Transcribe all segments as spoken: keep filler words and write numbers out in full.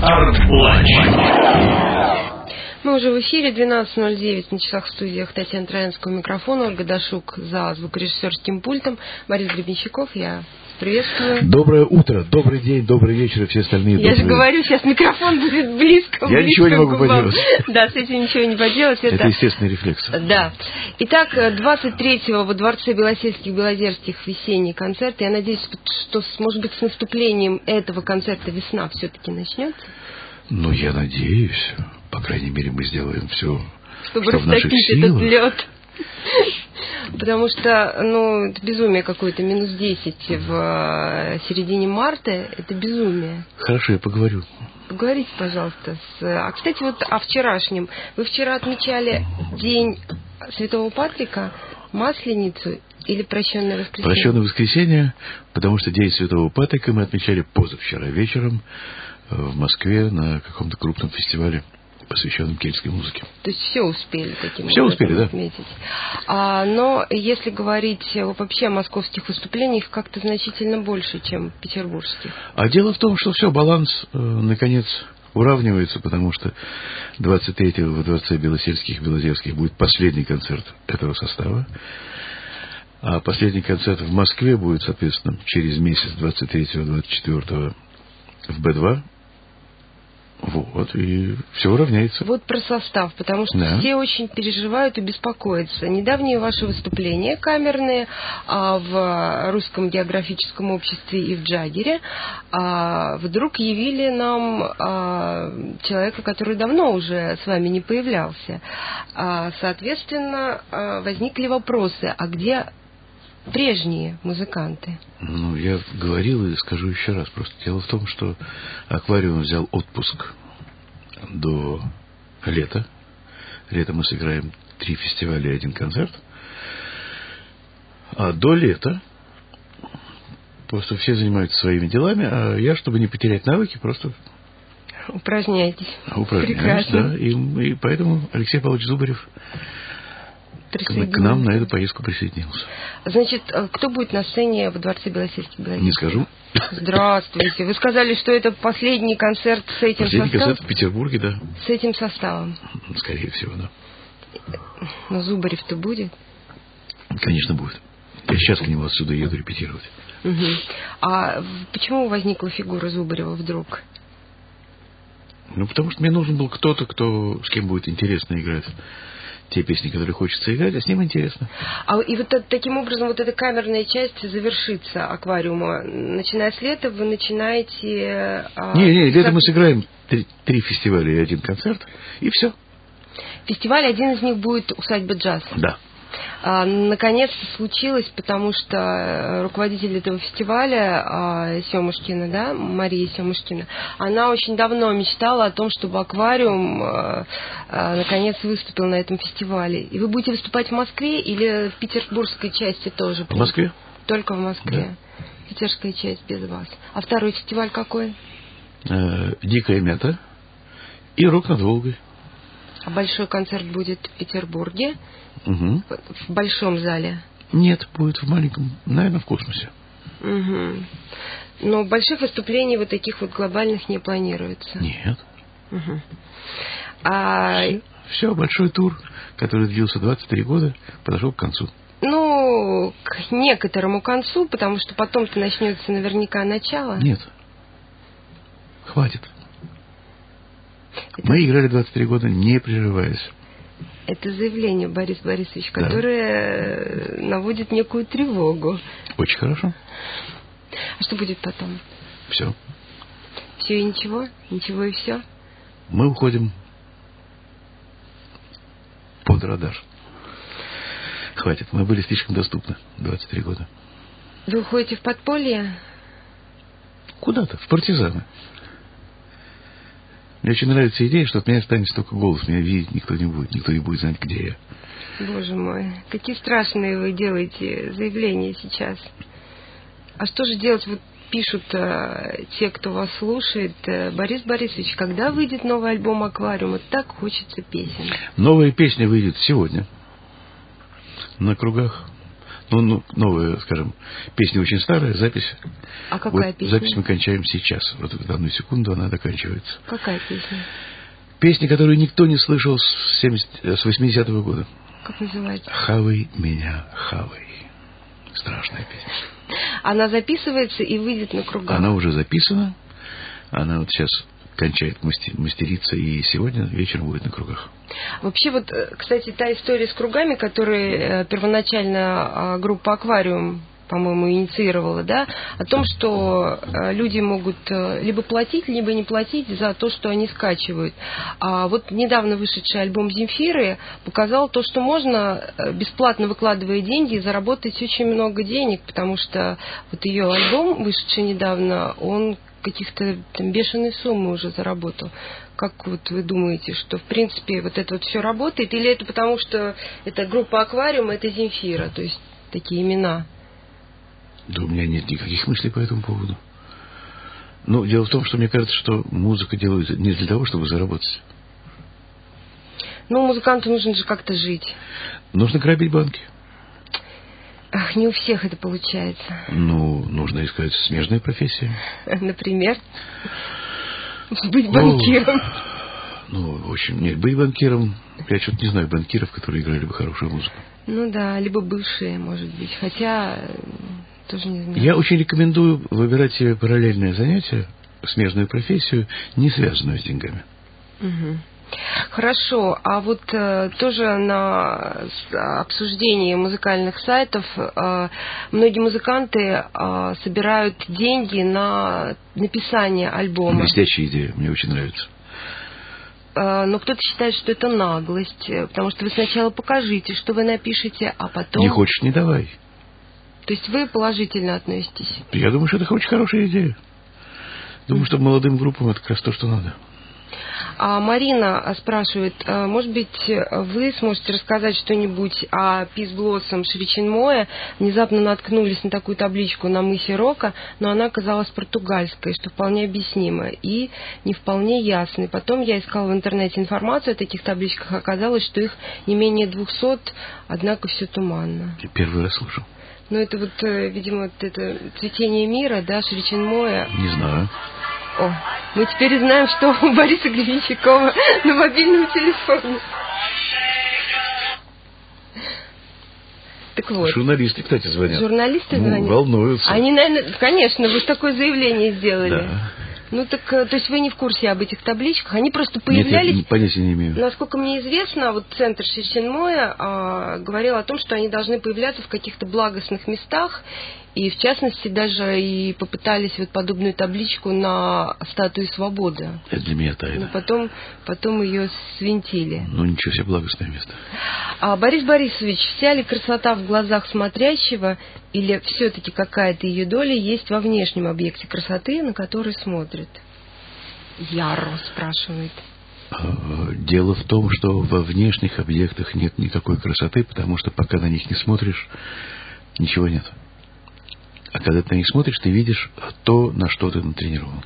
Арт-Ланч. Мы уже в эфире, двенадцать ноль девять на часах, в студиях Татьяна Троянская у микрофона, Ольга Дашук за звукорежиссерским пультом, Борис Гребенщиков, я приветствую. Доброе утро, добрый день, добрый вечер и все остальные Я добрые... же говорю, сейчас микрофон будет близко, Я близко ничего не могу к губам. поделать. Да, с этим ничего не поделать. Это, это естественный рефлекс. Да. Итак, двадцать третьего во Дворце Белосельских Белозерских весенний концерт. Я надеюсь, что, может быть, с наступлением этого концерта весна все-таки начнется. Ну, я надеюсь. По крайней мере, мы сделаем все, чтобы что в наших растопить силах. этот лед. Потому что, ну, это безумие какое-то. Минус десять в середине марта. Это безумие. Хорошо, я поговорю. Поговорите, пожалуйста. С... А, кстати, вот о вчерашнем. Вы вчера отмечали День Святого Патрика, Масленицу или Прощенное воскресенье? Прощенное воскресенье, потому что День Святого Патрика мы отмечали позавчера вечером в Москве на каком-то крупном фестивале, посвященном кельтской музыке. То есть все успели таким все образом успели, да. отметить. А, но если говорить вообще о московских выступлениях, как-то значительно больше, чем петербургских. А дело в том, что все, баланс, э, наконец, уравнивается, потому что двадцать третьего во Дворце Белосельских Белозерских будет последний концерт этого состава. А последний концерт в Москве будет, соответственно, через месяц, двадцать третьего двадцать четвёртого в Бэ два. Вот, и все уравняется. Вот про состав, потому что да. все очень переживают и беспокоятся. Недавние ваши выступления камерные а, в Русском географическом обществе и в Джаггере а, вдруг явили нам а, человека, который давно уже с вами не появлялся. А, соответственно, а, возникли вопросы, а где прежние музыканты? Ну, я говорил и скажу еще раз. Просто дело в том, что «Аквариум» взял отпуск до лета. Летом мы сыграем три фестиваля и один концерт. А до лета просто все занимаются своими делами, а я, чтобы не потерять навыки, просто... Упражняйтесь. Упражняюсь, прекрасно. Да. И, и поэтому Алексей Павлович Зубарев к нам на эту поездку присоединился. Значит, кто будет на сцене в Дворце Белосельских Белозерских? Не скажу. Здравствуйте. Вы сказали, что это последний концерт с этим последний составом? Последний концерт в Петербурге, да. С этим составом? Скорее всего, да. Но Зубарев-то будет? Конечно, будет. Я сейчас к нему отсюда еду репетировать. Угу. А почему возникла фигура Зубарева вдруг? Ну, потому что мне нужен был кто-то, кто, с кем будет интересно играть те песни, которые хочется играть, а с ним интересно. А и вот таким образом вот эта камерная часть завершится «Аквариума». Начиная с лета вы начинаете... А, не, не, летом как... мы сыграем три, три фестиваля и один концерт, и все. Фестиваль, один из них будет «Усадьба джаз». Да. А, наконец-то случилось, потому что руководитель этого фестиваля, а, Семушкина, да, Мария Семушкина, она очень давно мечтала о том, чтобы «Аквариум» а, а, наконец выступил на этом фестивале. И вы будете выступать в Москве или в петербургской части тоже? В Москве. Только в Москве. Да. Питерская часть без вас. А второй фестиваль какой? Э, «Дикая мята» и «Рок над Волгой». А большой концерт будет в Петербурге? Угу. В большом зале? Нет, будет в маленьком, наверное, в космосе. Угу. Но больших выступлений вот таких вот глобальных не планируется? Нет. Угу. А... Все, все, большой тур, который длился двадцать три года, подошел к концу. Ну, к некоторому концу, потому что потом-то начнется наверняка начало. Нет. Хватит. Это... Мы играли двадцать три года, не прерываясь. Это заявление, Борис Борисович, да. которое наводит некую тревогу. Очень хорошо. А что будет потом? Все. Все и ничего? Ничего и все? Мы уходим под радар. Хватит, мы были слишком доступны двадцать три года. Вы уходите в подполье? Куда-то, в партизаны. Мне очень нравится идея, что от меня останется только голос. Меня видеть никто не будет. Никто не будет знать, где я. Боже мой, какие страшные вы делаете заявления сейчас. А что же делать? Вот пишут э, те, кто вас слушает. Э, Борис Борисович, когда выйдет новый альбом «Аквариум»? Так хочется песен. Новая песня выйдет сегодня. На кругах Ну, ну, новая, скажем, песня очень старая, запись. А какая вот песня? Запись мы кончаем сейчас. Вот в данную секунду она заканчивается. Какая песня? Песня, которую никто не слышал с, семьдесят, с восьмидесятого года. Как называется? «Хавай меня, хавай». Страшная песня. Она записывается и выйдет на кругах? Она уже записана. Она вот сейчас кончает мастериться, и сегодня вечером будет на кругах. Вообще, вот, кстати, та история с кругами, которую первоначально группа «Аквариум», по-моему, инициировала, да, о том, что люди могут либо платить, либо не платить за то, что они скачивают. А вот недавно вышедший альбом Земфиры показал то, что можно, бесплатно выкладывая деньги, заработать очень много денег, потому что вот ее альбом, вышедший недавно, он каких-то там бешеные суммы уже заработал. Как вот вы думаете, что в принципе вот это вот все работает? Или это потому, что это группа «Аквариум», это Земфира, то есть такие имена? Да у меня нет никаких мыслей по этому поводу. Но дело в том, что мне кажется, что музыка делается не для того, чтобы заработать. Ну, музыканту нужно же как-то жить. Нужно грабить банки. Ах, не у всех это получается. Ну, нужно искать смежные профессии. Например? Быть банкиром. Ну, в общем, нет, быть банкиром... Я что-то не знаю банкиров, которые играли бы хорошую музыку. Ну да, либо бывшие, может быть. Хотя, тоже не знаю. Я очень рекомендую выбирать себе параллельное занятие, смежную профессию, не связанную с деньгами. Угу. Хорошо, а вот э, тоже на обсуждении музыкальных сайтов э, многие музыканты э, собирают деньги на написание альбома. Блестящая идея, мне очень нравится. Э, но кто-то считает, что это наглость, потому что вы сначала покажите, что вы напишете, а потом... Не хочешь, не давай. То есть вы положительно относитесь? Я думаю, что это очень хорошая идея. Думаю, что молодым группам это как раз то, что надо. А Марина спрашивает, может быть, вы сможете рассказать что-нибудь о Peace Blossom Шричинмоя? Внезапно наткнулись на такую табличку на мысе Рока, но она оказалась португальской, что вполне объяснимо и не вполне ясно. И потом я искала в интернете информацию о таких табличках, оказалось, что их не менее двухсот, однако все туманно. Я первый раз слышу. Ну, это вот, видимо, вот это цветение мира, да, Шричинмоя. Не знаю. О, мы теперь знаем, что у Бориса Гребенщикова на мобильном телефоне. Так вот. Журналисты, кстати, звонят. Журналисты ну, звонят? Волнуются. Они, наверное, конечно, вы такое заявление сделали. Да. Ну так, то есть вы не в курсе об этих табличках? Они просто появлялись... Нет, я понятия не имею. Насколько мне известно, вот центр Шричинмоя а, говорил о том, что они должны появляться в каких-то благостных местах. И, в частности, даже и попытались вот подобную табличку на статуе Свободы. Это для меня тайна. Но потом, потом ее свинтили. Ну, ничего себе, благостное место. А, Борис Борисович, вся ли красота в глазах смотрящего, или все-таки какая-то ее доля есть во внешнем объекте красоты, на который смотрит? Яро спрашивает. Дело в том, что во внешних объектах нет никакой красоты, потому что пока на них не смотришь, ничего нет. А когда ты на них смотришь, ты видишь то, на что ты натренирован.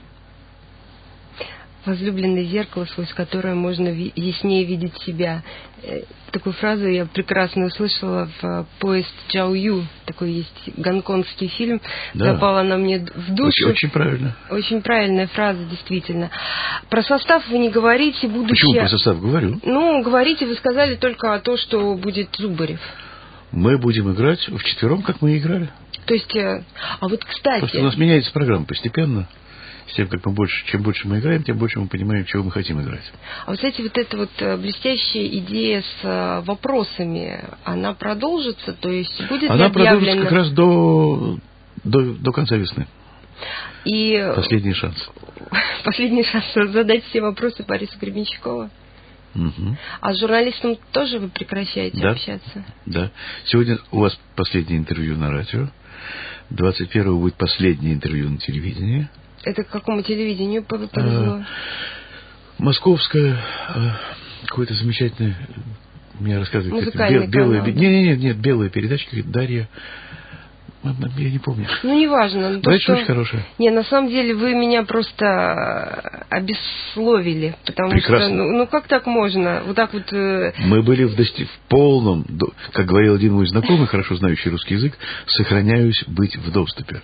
Возлюбленное зеркало, сквозь которое можно яснее видеть себя. Такую фразу я прекрасно услышала в «Поезд Джао Ю». Такой есть гонконгский фильм. Да. Запала она мне в душу. Очень, очень правильно. Очень правильная фраза, действительно. Про состав вы не говорите. Будущее... Почему про состав говорю? Ну, говорите, вы сказали только о том, что будет Зубарев. Мы будем играть вчетвером, как мы и играли. То есть, а вот, кстати... Просто у нас меняется программа постепенно. С тем, как мы больше, чем больше мы играем, тем больше мы понимаем, чего мы хотим играть. А вот, кстати, вот эта вот блестящая идея с вопросами, она продолжится? То есть будет она ли объявлено... продолжится как раз до, до, до конца весны. И... Последний шанс. Последний шанс задать все вопросы Борису Гребенщикову. Угу. А с журналистом тоже вы прекращаете да, общаться? Да. Сегодня у вас последнее интервью на радио. двадцать первого будет последнее интервью на телевидении. Это к какому телевидению повезло? А, московское, а, какое-то замечательное, мне рассказывают, как бел, белая, нет, нет, нет, белая передача, как Дарья, Я не помню. Ну, неважно. Дача что... очень хорошая. Не, на самом деле вы меня просто обесловили. Потому Прекрасно. что, ну, ну как так можно? Вот так вот... Мы были в, дости... в полном, как говорил один мой знакомый, хорошо знающий русский язык, сохраняюсь быть в доступе.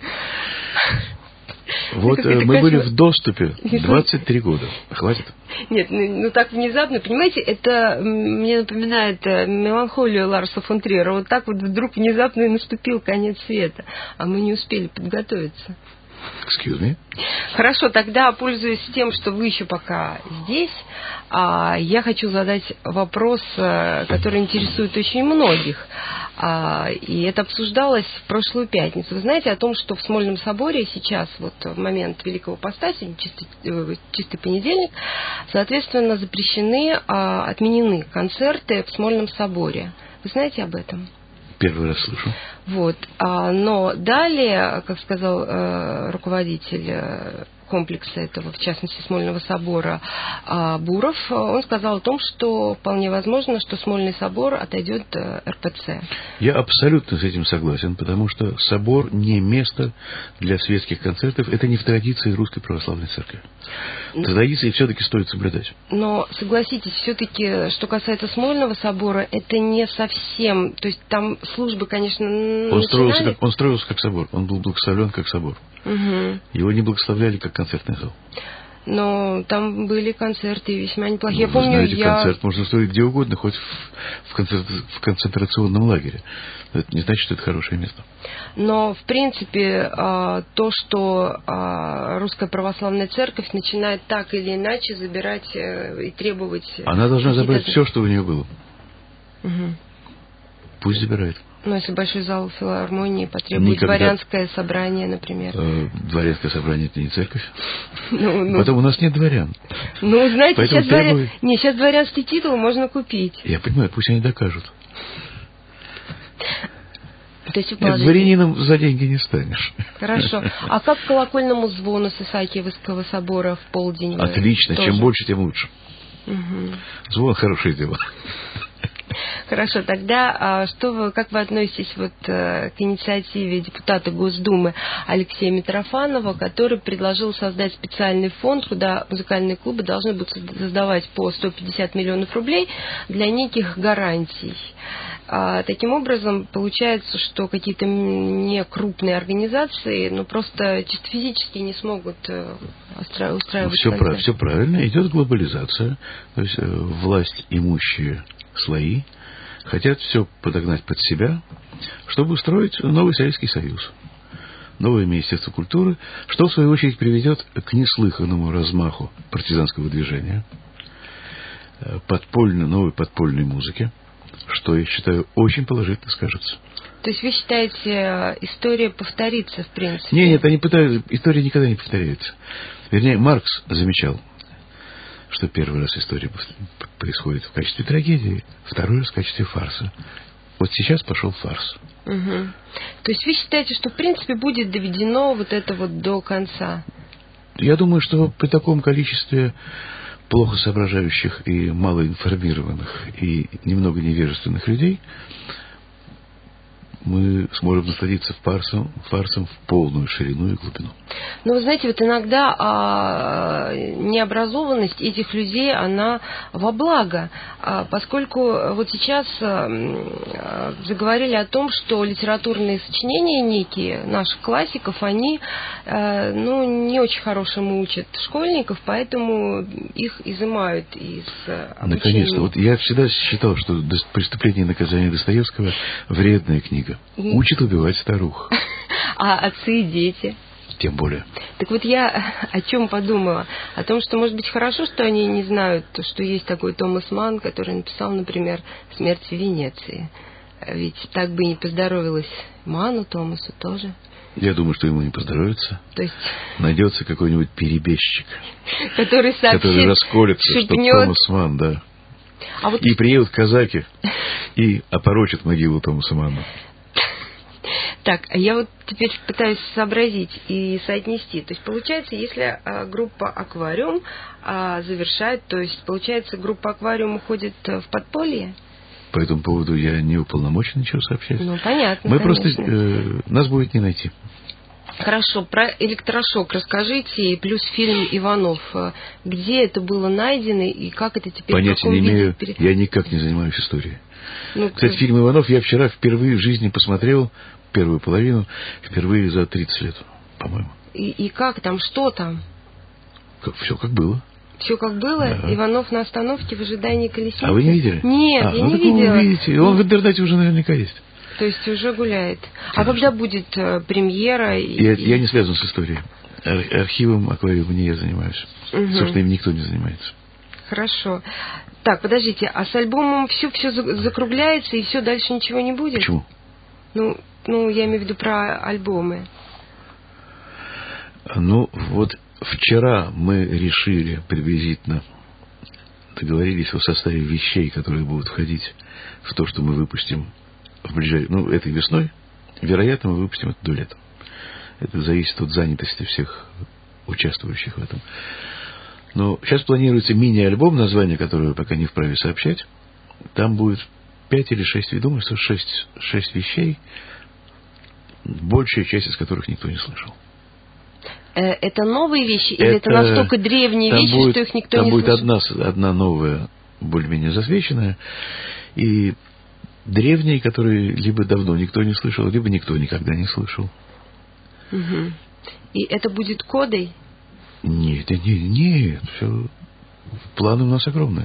Вот э, мы были в доступе двадцать три года. Хватит? Нет, ну, ну так внезапно, понимаете, это мне напоминает меланхолию Ларса фон Триера. Вот так вот вдруг внезапно и наступил конец света, а мы не успели подготовиться. Excuse me. Хорошо, тогда, пользуясь тем, что вы еще пока здесь, я хочу задать вопрос, который интересует очень многих. И это обсуждалось в прошлую пятницу. Вы знаете о том, что в Смольном соборе сейчас, вот в момент Великого Поста, чистый, чистый понедельник, соответственно, запрещены, отменены концерты в Смольном соборе. Вы знаете об этом? Первый раз слышу. Вот. Но далее, как сказал э, руководитель э, комплекса этого, в частности, Смольного собора э, Буров, он сказал о том, что вполне возможно, что Смольный собор отойдет э, эр пэ цэ. Я абсолютно с этим согласен, потому что собор не место для светских концертов. Это не в традиции Русской Православной Церкви. Традиции все-таки стоит соблюдать. Но, согласитесь, все-таки, что касается Смольного собора, это не совсем... То есть там службы, конечно, он строился, как, он строился как собор. Он был благословлен как собор. Угу. Его не благословляли как концертный зал. Но там были концерты весьма неплохие. Ну, я помню, знаете, я... концерт можно строить где угодно, хоть в, концентра... в концентрационном лагере. Это не значит, что это хорошее место. Но, в принципе, то, что Русская Православная Церковь начинает так или иначе забирать и требовать... Она должна забрать все, что у нее было. Угу. Пусть забирает. Ну, если большой зал филармонии потребует Никогда... дворянское собрание, например. Э, дворянское собрание – это не церковь. Ну, ну... Потом у нас нет дворян. Ну, знаете, сейчас, требует... дворян... не, сейчас дворянский титул можно купить. Я понимаю, пусть они докажут. То есть, нет, дворянином за деньги не станешь. Хорошо. А как к колокольному звону с Исаакиевского собора в полдень? Отлично. Тоже? Чем больше, тем лучше. Угу. Звон – хорошее дело. Хорошо, тогда что вы, как вы относитесь вот к инициативе депутата Госдумы Алексея Митрофанова, который предложил создать специальный фонд, куда музыкальные клубы должны будут создавать по сто пятьдесят миллионов рублей для неких гарантий? Таким образом, получается, что какие-то некрупные организации, ну, просто чисто физически не смогут устраивать... Все, прав, все правильно, идет глобализация, то есть власть имущие слои хотят все подогнать под себя, чтобы устроить новый Советский Союз, новое Министерство культуры, что в свою очередь приведет к неслыханному размаху партизанского движения, подпольной, новой подпольной музыки, что, я считаю, очень положительно скажется. То есть вы считаете, история повторится, в принципе? Нет, нет, они пытаются, история никогда не повторяется. Вернее, Маркс замечал, что первый раз история происходит в качестве трагедии, второй раз в качестве фарса. Вот сейчас пошел фарс. Угу. То есть вы считаете, что в принципе будет доведено вот это вот до конца? Я думаю, что при таком количестве плохо соображающих и малоинформированных и немного невежественных людей мы сможем насладиться фарсом, фарсом в полную ширину и глубину. Ну, вы знаете, вот иногда а, необразованность этих людей, она во благо, а, поскольку вот сейчас а, заговорили о том, что литературные сочинения некие наших классиков, они а, ну, не очень хорошему учат школьников, поэтому их изымают из обучения. Наконец-то. Вот я всегда считал, что «Преступление и наказание» Достоевского вредная книга. Учит убивать старух. А отцы и дети? Тем более. Так вот я о чем подумала? О том, что, может быть, хорошо, что они не знают, что есть такой Томас Манн, который написал, например, «Смерть в Венеции». Ведь так бы не поздоровилось Манну, Томасу тоже. Я думаю, что ему не поздоровится. То есть... Найдется какой-нибудь перебежчик, который сообщит, который расколется, шепнет... что Томас Манн, да. А вот... И приедут казаки и опорочат могилу Томаса Манна. Так, я вот теперь пытаюсь сообразить и соотнести. То есть, получается, если а, группа «Аквариум» а, завершает, то есть, получается, группа «Аквариум» уходит в подполье? по этому поводу я не уполномочен ничего сообщать. Ну, понятно, Мы конечно. просто... Э, нас будет не найти. Хорошо, про электрошок расскажите, и плюс фильм «Иванов». Где это было найдено и как это теперь... Понятия не имею, виде... я никак не занимаюсь историей. Ну, Кстати, фильм «Иванов» я вчера впервые в жизни посмотрел, первую половину, впервые за тридцать лет, по-моему. И, и как там, что там? Как, все как было. Все как было? Да. Иванов на остановке в ожидании колесницы? А вы не видели? Нет, а, я ну, не видела. Вы увидите. Он в интернете уже наверняка есть. То есть уже гуляет. Конечно. А когда будет э, премьера? И... Я, я не связан с историей. Ар- архивом аквариума не я занимаюсь. Угу. Собственно, им никто не занимается. Хорошо. Так, подождите, а с альбомом все все закругляется и все, дальше ничего не будет? Почему? Ну, ну, я имею в виду про альбомы. Ну, вот вчера мы решили приблизительно, договорились о составе вещей, которые будут входить в то, что мы выпустим в ближайшей, ну, этой весной. Вероятно, мы выпустим это до лета. Это зависит от занятости всех участвующих в этом. Но сейчас планируется мини-альбом, название которого я пока не вправе сообщать. Там будет пять или шесть, я думаю, что шесть, шесть вещей, большая часть из которых никто не слышал. Это новые вещи или это, это настолько древние вещи, будет, что их никто не слышал? Там будет слышал? одна, одна новая, более-менее засвеченная, и древние, которые либо давно никто не слышал, либо никто никогда не слышал. Угу. И это будет кодой? Нет, нет, нет, все. Планы у нас огромные.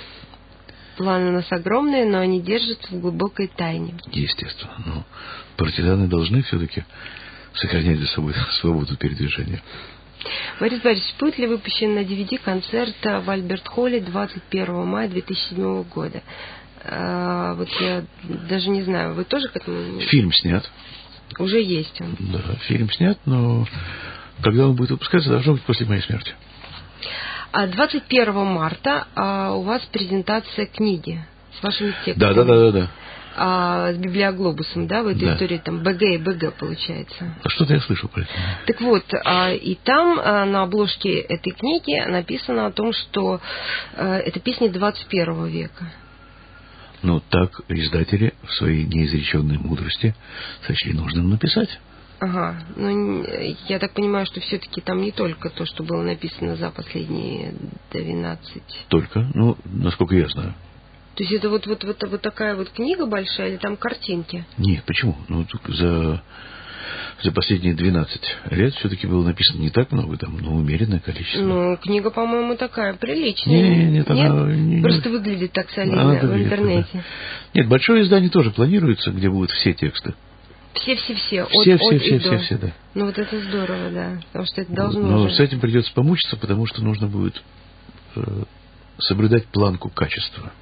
Планы у нас огромные, но они держатся в глубокой тайне. Естественно. Но партизаны должны все-таки сохранять за собой свободу передвижения. Борис Борисович, будет ли выпущен на ди ви ди концерт в Альберт-Холле двадцать первого мая две тысячи седьмого года? А, вот я даже не знаю, вы тоже к этому... Фильм снят. Уже есть он. Да, фильм снят, но когда он будет выпускаться, должно быть после моей смерти. А двадцать первого марта а, у вас презентация книги с вашими текстами. Да, да, да, да, да. А, с библиоглобусом, да, в этой да. истории там БГ и БГ получается. А что-то я слышал про это. Так вот, а, и там а, на обложке этой книги написано о том, что а, это песни двадцать первого века. Ну, так издатели в своей неизреченной мудрости сочли нужным написать. Ага, ну, я так понимаю, что все-таки там не только то, что было написано за последние двенадцать... Только, ну, насколько я знаю. То есть это вот, вот, вот, вот такая вот книга большая или там картинки? Нет, почему? Ну, за, за последние двенадцать лет все-таки было написано не так много, там, но умеренное количество. Ну, книга, по-моему, такая приличная. Нет, нет, нет? Она, не, Просто не... выглядит так солидно в интернете. Да. Нет, большое издание тоже планируется, где будут все тексты. Все-все-все, от, все, от все, и все, до. все, все, да. Ну, вот это здорово, да, потому что это должно Но уже... с этим придется помучиться, потому что нужно будет э, соблюдать планку качества.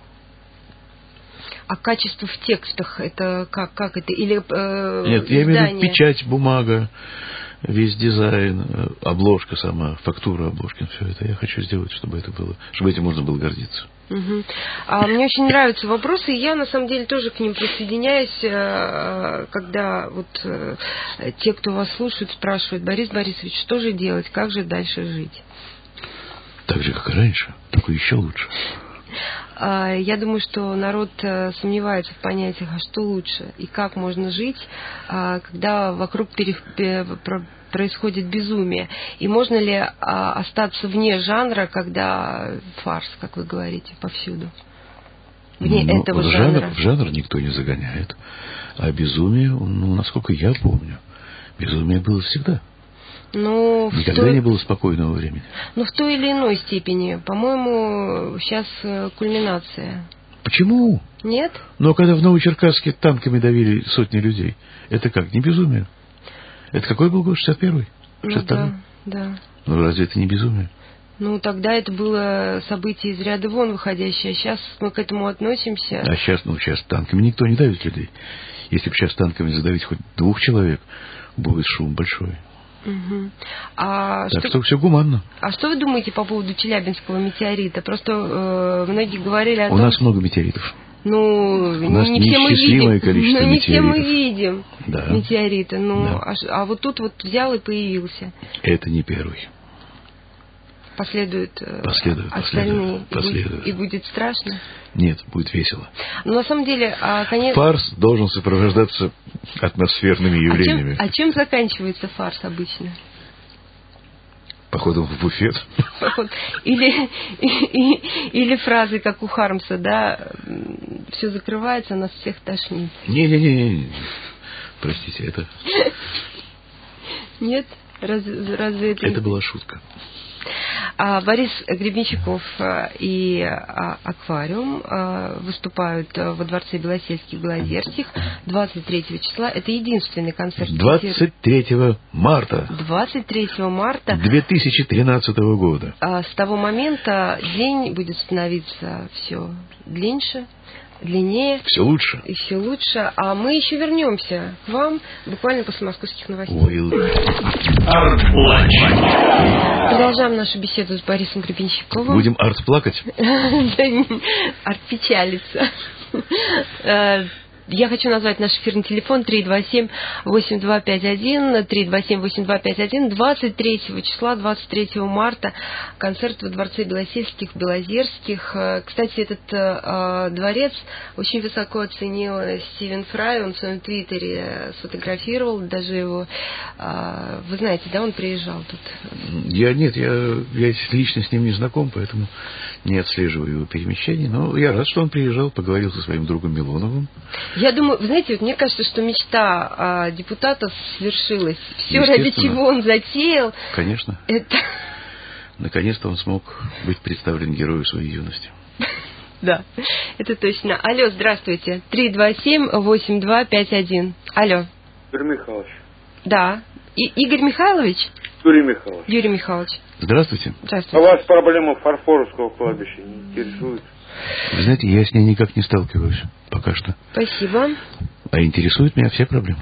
А качество в текстах, это как, как это? Или э, Нет, издание? я имею в виду печать, бумага, весь дизайн, обложка сама, фактура обложки, все это. Я хочу сделать, чтобы это было, чтобы этим можно было гордиться. Угу. А мне очень нравятся вопросы, и я на самом деле тоже к ним присоединяюсь, когда вот те, кто вас слушают, спрашивают: Борис Борисович, что же делать, как же дальше жить? Так же, как и раньше, только еще лучше. Я думаю, что народ сомневается в понятиях, а что лучше и как можно жить, когда вокруг пере... происходит безумие. И можно ли остаться вне жанра, когда фарс, как вы говорите, повсюду? Вне ну, этого в жанра. жанр. В жанр никто не загоняет. А безумие, ну, насколько я помню, безумие было всегда. Но Никогда той... не было спокойного времени. Но в той или иной степени. По-моему, сейчас кульминация. Почему? Нет? Но когда в Новочеркасске танками давили сотни людей, это как, не безумие? Это какой был год? шестьдесят первый? шестьдесят второй? Ну, да, да. Ну, разве это не безумие? Ну, тогда это было событие из ряда вон выходящее. А сейчас мы к этому относимся. А сейчас, ну, сейчас танками никто не давит людей. Если бы сейчас танками задавить хоть двух человек, будет шум большой. Угу. А так что, что все гуманно. А что вы думаете по поводу Челябинского метеорита? Просто э, многие говорили о У том... У нас много метеоритов. Ну, У нас не все мы видим. количество Но не метеоритов. все мы видим да. метеориты. Ну, да. а, а вот тут вот взял и появился. Это не первый. последуют последует, остальные, последует. И, будет, и будет страшно? Нет, будет весело. Но на самом деле, конечно... Фарс должен сопровождаться атмосферными явлениями. А чем, а чем заканчивается фарс обычно? Походом в буфет. Поход. Или, или, или фразы, как у Хармса, да, все закрывается, нас всех тошнит. Не-не-не, простите, это... Нет? Разве, разве это... Это была шутка. А Борис Гребенщиков и «Аквариум» выступают во Дворце Белосельских-Белозерских двадцать третьего числа. Это единственный концерт. двадцать третьего марта. двадцать третьего марта. две тысячи тринадцатого года. С того момента день будет становиться все длиннее. длиннее. Все лучше. И все лучше. А мы еще вернемся к вам буквально после московских новостей. Продолжаем нашу беседу с Борисом Гребенщиковым. Будем арт-плакать? Арт-печалиться. Я хочу назвать наш эфирный телефон три два семь восемь два пять один, три два семь восемь два пять один. двадцать третьего числа, двадцать третьего марта, концерт во Дворце Белосельских, Белозерских. Кстати, этот э, дворец очень высоко оценил Стивен Фрай, он в своем твиттере сфотографировал, даже его, э, вы знаете, да, он приезжал тут? Я нет, я, я лично с ним не знаком, поэтому не отслеживаю его перемещений, но я рад, что он приезжал, поговорил со своим другом Милоновым. Я думаю, вы знаете, вот мне кажется, что мечта а, депутатов свершилась. Все, ради чего он затеял. Конечно. Это... Наконец-то он смог быть представлен герою своей юности. Да, это точно. Алло, здравствуйте. три два семь восемь два пять один. Алло. Юрий Михайлович. Да. И, Игорь Михайлович? Юрий Михайлович. Юрий Михайлович. Здравствуйте. Здравствуйте. А вас проблема Фарфоровского кладбища не интересует? Вы знаете, я с ней никак не сталкиваюсь пока что. Спасибо. А интересуют меня все проблемы.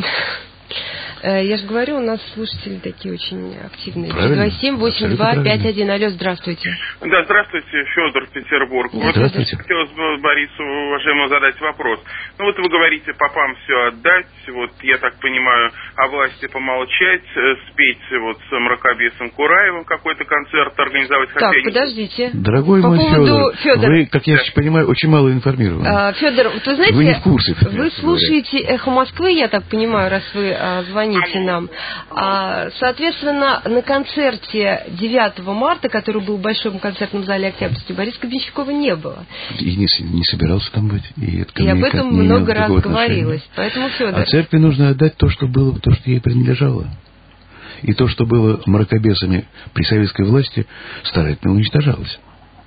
Я же говорю, у нас слушатели такие очень активные. три два семь восемь два пять один. Алло, здравствуйте. Да, здравствуйте, Федор, Петербург. Да, здравствуйте. Вот хотелось бы Борису, уважаемому, задать вопрос. Ну вот вы говорите, попам все отдать, вот я так понимаю, о власти помолчать, спеть вот с мракобесом Кураевым какой-то концерт организовать. Так, хотя подождите. Дорогой По мой поводу... Федор, Федор, вы, как я да. понимаю, очень мало информированы. А, Федор, вот вы знаете, вы не в курсе. Вы слушаете «Эхо Москвы», я так понимаю, раз вы а, звоните нам. А, соответственно, на концерте девятого марта, который был в Большом концертном зале Октябрьский, Бориса Гребенщикова не было. И не, не собирался там быть. И, это и об этом много раз говорилось. Поэтому, Федор... А церкви нужно отдать то, что было, то, что ей принадлежало. И то, что было мракобесами при советской власти, старательно уничтожалось.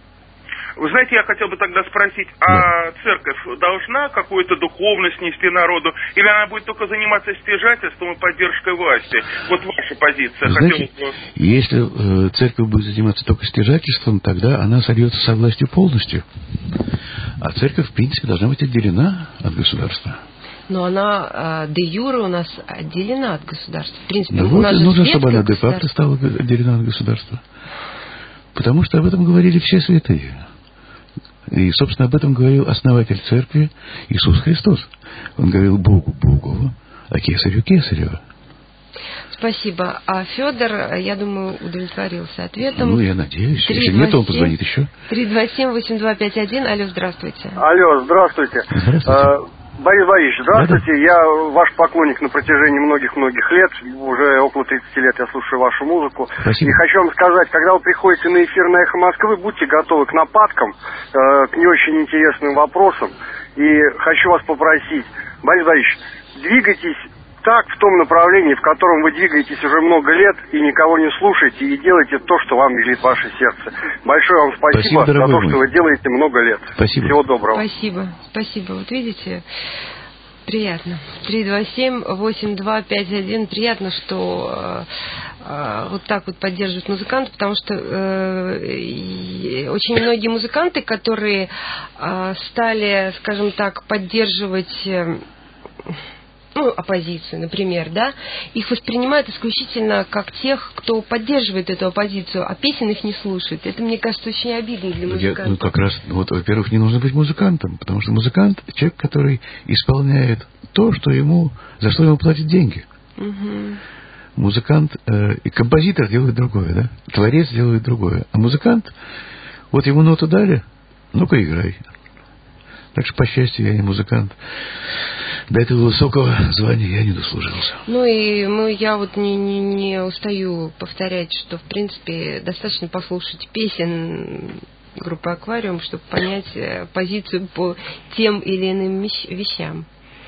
Вы знаете, я хотел бы тогда спросить, а да. церковь должна какую-то духовность нести народу, или она будет только заниматься стяжательством и поддержкой власти? Вот ваша позиция. Знаете, бы... если э, церковь будет заниматься только стяжательством, тогда она сольется со властью полностью. А церковь, в принципе, должна быть отделена от государства. Но она де юре у нас отделена от государства. В принципе, ну у вот, нас нужно, чтобы она де факто стала отделена от государства. Потому что об этом говорили все святые. И, собственно, об этом говорил основатель церкви Иисус Христос. Он говорил Богу Богову, а кесарю Кесарева. Спасибо. А Федор, я думаю, удовлетворился ответом. Ну, я надеюсь. Если нет, он позвонит еще. три два семь восемь два пять один. Алло, здравствуйте. Алло, здравствуйте. Здравствуйте. Борис Борисович, здравствуйте. Да-да. Я ваш поклонник на протяжении многих-многих лет. Уже около тридцати лет я слушаю вашу музыку. Спасибо. И хочу вам сказать, когда вы приходите на эфир на «Эхо Москвы», будьте готовы к нападкам, э, к не очень интересным вопросам. И хочу вас попросить, Борис Борисович, двигайтесь так в том направлении, в котором вы двигаетесь уже много лет, и никого не слушайте, и делайте то, что вам велит ваше сердце. Большое вам спасибо, спасибо за то, мой. что вы делаете много лет. Спасибо. Всего доброго. Спасибо, спасибо. Вот видите, приятно. три два семь восемь два пять один. Приятно, что э, э, вот так вот поддерживают музыканты, потому что э, очень многие музыканты, которые э, стали, скажем так, поддерживать... Э, ну, оппозицию, например, да, их воспринимают исключительно как тех, кто поддерживает эту оппозицию, а песен их не слушает. Это, мне кажется, очень обидно для музыкантов. Я, ну, как раз, вот, во-первых, не нужно быть музыкантом, потому что музыкант — человек, который исполняет то, что ему, за что ему платят деньги. Угу. музыкант, э, и композитор делает другое, да? Творец делает другое. А музыкант, вот ему ноту дали, ну-ка играй. Так что, по счастью, я не музыкант. До этого высокого звания я не дослужился. Ну и ну, я вот не, не, не устаю повторять, что, в принципе, достаточно послушать песен группы «Аквариум», чтобы понять позицию по тем или иным вещам.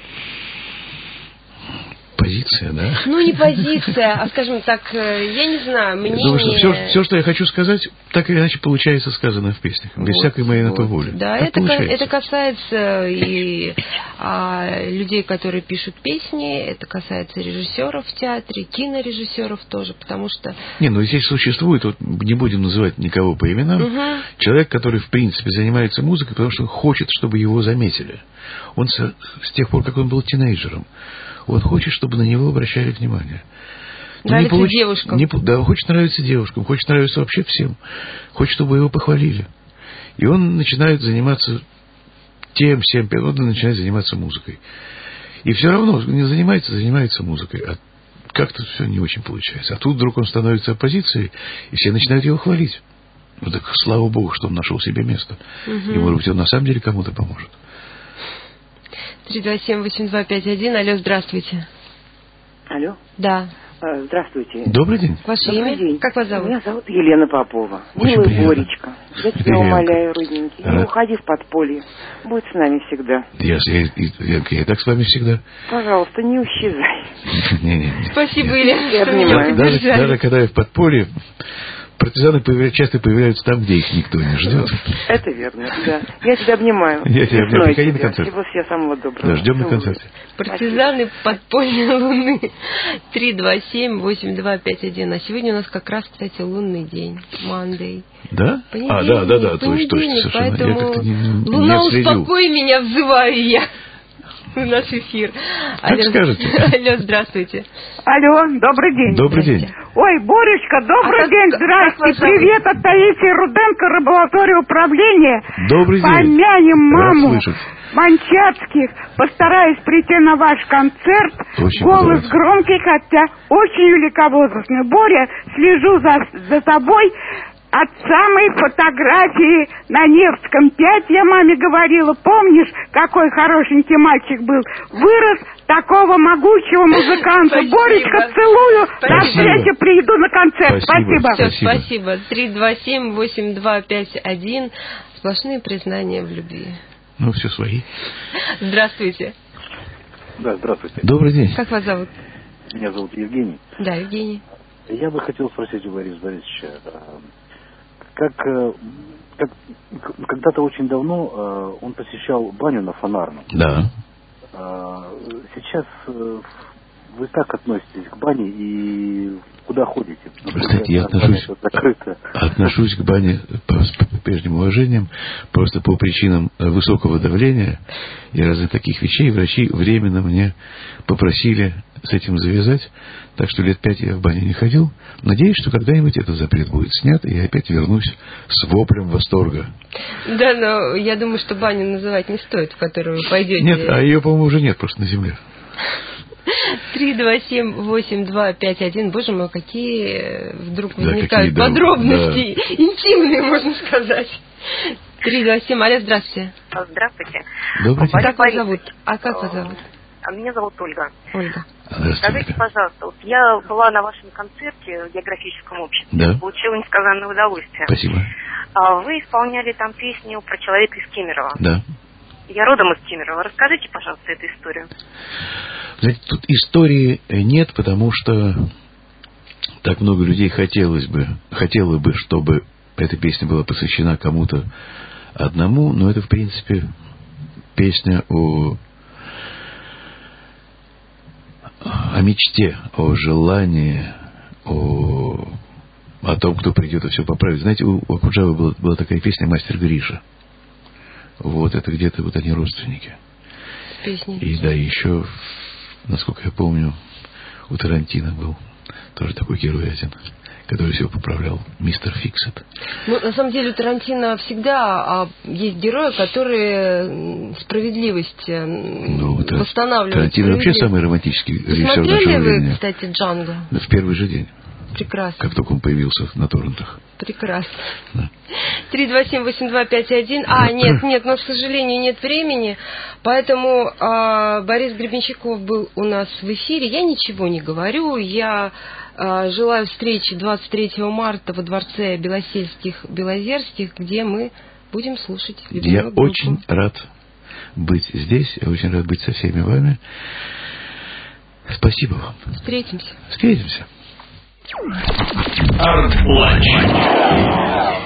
Позиция, да? Ну, не позиция, а, скажем так, я не знаю, мнение... Потому что все, все, что я хочу сказать, так или иначе получается сказано в песнях, без вот, всякой моей вот. на то воли. Да, это, это касается и а, людей, которые пишут песни, это касается режиссеров в театре, кинорежиссеров тоже, потому что... Не, ну здесь существует, вот не будем называть никого по именам, угу. человек, который, в принципе, занимается музыкой, потому что хочет, чтобы его заметили. Он с, с тех пор, как он был тинейджером, он хочет, чтобы на него обращали внимание. Нравится получ... девушкам. Не... Да, он хочет нравиться девушкам, хочет нравиться вообще всем. Хочет, чтобы его похвалили. И он начинает заниматься тем, всем, он начинает заниматься музыкой. И все равно не занимается, занимается музыкой. А как-то все не очень получается. А тут вдруг он становится оппозицией, и все начинают его хвалить. Ну так слава богу, что он нашел себе место. Угу. И, может быть, он на самом деле кому-то поможет. три два семь восемь два пять один. Алло, здравствуйте. Алло? Да. Здравствуйте. Добрый день. Ваше Добрый имя? день. Как вас зовут? Меня зовут Елена Попова. Милая Боречка. Я тебя Приятно. умоляю, родненький, а? не уходи в подполье. Будь с нами всегда. Я, я, я, я, я так с вами всегда. Пожалуйста, не исчезай. Не, не, не. Спасибо, Елена. Я понимаю. Даже, даже когда я в подполье, партизаны появляются, часто появляются там, где их никто не ждет. Это верно, да. Я тебя обнимаю. Я тебя обнимаю. Приходи на концерт. Всего всего самого доброго. Да, ждем на концерте. Партизаны подпольной луны. три два семь восемь два пять один. А сегодня у нас как раз, кстати, лунный день. Мандей. Да? А, да, да, да, точно, точно, совершенно. Поэтому я как-то не, не Луна, успокой меня, взываю я. В наш эфир. Как скажете. Алло, здравствуйте. Алло, добрый день. Добрый день. Ой, Боречка, добрый а день, как, здрасте. Как привет от Таисии Руденко, рыболовтория управления. Добрый день. Помянем маму Манчатских. Постараюсь прийти на ваш концерт. Очень Голос громкий, хотя очень великовозрастный. Боря, слежу за, за тобой. От самой фотографии на Невском пять я маме говорила, помнишь, какой хорошенький мальчик был? Вырос такого могучего музыканта. Спасибо. Боречка, целую. Спасибо. До встречи, приеду на концерт. Спасибо. Спасибо. Все, спасибо. три два семь восемь два пять один. Сплошные признания в любви. Ну, все свои. Здравствуйте. Да, здравствуйте. Добрый день. Как вас зовут? Меня зовут Евгений. Да, Евгений. Я бы хотел спросить у Бориса Борисовича, как, как когда-то очень давно он посещал баню на Фонарном. Да. Сейчас вы как относитесь к бане и куда ходите? Кстати, я отношусь, отношусь к бане с прежним уважением, просто по причинам высокого давления и разных таких вещей. Врачи временно мне попросили с этим завязать, так что лет пять я в баню не ходил. Надеюсь, что когда-нибудь этот запрет будет снят, и я опять вернусь с воплем восторга. Да, но я думаю, что баню называть не стоит, в которую вы пойдете. Нет, а ее, по-моему, уже нет просто на земле. три два семь восемь два пять один. Боже мой, какие вдруг возникают да, какие, подробности, да. интимные, можно сказать. три два семь. Алло, здравствуйте. Здравствуйте. Добрый день. Как вас зовут? А как вас зовут? Меня зовут Ольга. Ольга. Скажите, пожалуйста, вот я была на вашем концерте в географическом обществе, да. получила несказанное удовольствие. Спасибо. Вы исполняли там песню про человека из Кемерово. Да. Я родом из Кемерово. Расскажите, пожалуйста, эту историю. Знаете, тут истории нет, потому что так много людей хотелось бы, хотело бы, чтобы эта песня была посвящена кому-то одному, но это, в принципе, песня о, о мечте, о желании, о, о том, кто придет и все поправит. Знаете, у Акуджавы была, была такая песня «Мастер Гриша». Вот, это где-то вот они родственники. Песни. И да, еще, насколько я помню, у Тарантино был тоже такой герой один, который все поправлял, мистер Фиксит. Ну, на самом деле, у Тарантино всегда есть герои, которые справедливость ну, да. восстанавливают. Тарантино вообще самый романтический режиссер нашего времени. Смотрели вы, кстати, «Джанго»? В первый же день. Прекрасно. Как только он появился на торрентах. Прекрасно. три два семь восемь два пять один. А, нет, нет, но, к сожалению, нет времени. Поэтому а, Борис Гребенщиков был у нас в эфире. Я ничего не говорю. Я а, желаю встречи двадцать третьего марта во дворце Белосельских-Белозерских, где мы будем слушать любимую Я группу. очень рад быть здесь. Я очень рад быть со всеми вами. Спасибо вам. Встретимся. Встретимся. Арт-ланч.